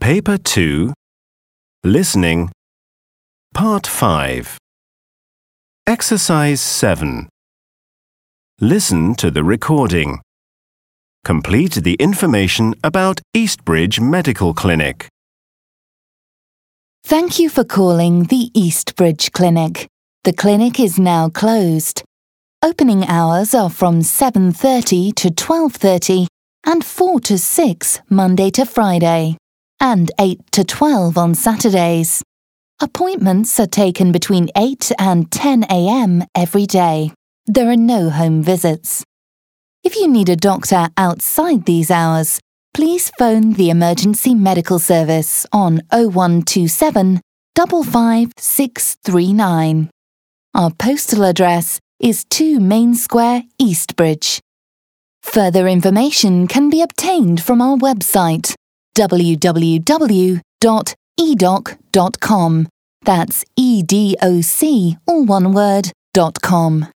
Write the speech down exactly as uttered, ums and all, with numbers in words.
Paper two, Listening, Part five. Exercise seven. Listen to the recording. Complete the information about Eastbridge Medical Clinic. Thank you for calling the Eastbridge Clinic. The clinic is now closed. Opening hours are from seven thirty to twelve thirty and four to six Monday to Friday, and eight to twelve on Saturdays. Appointments are taken between eight and ten a m every day. There are no home visits. If you need a doctor outside these hours, please phone the Emergency Medical Service on oh one two seven, five five six three nine. Our postal address is two Main Square, Eastbridge. Further information can be obtained from our website, w w w dot e doc dot com. That's E D O C, all one word, dot com.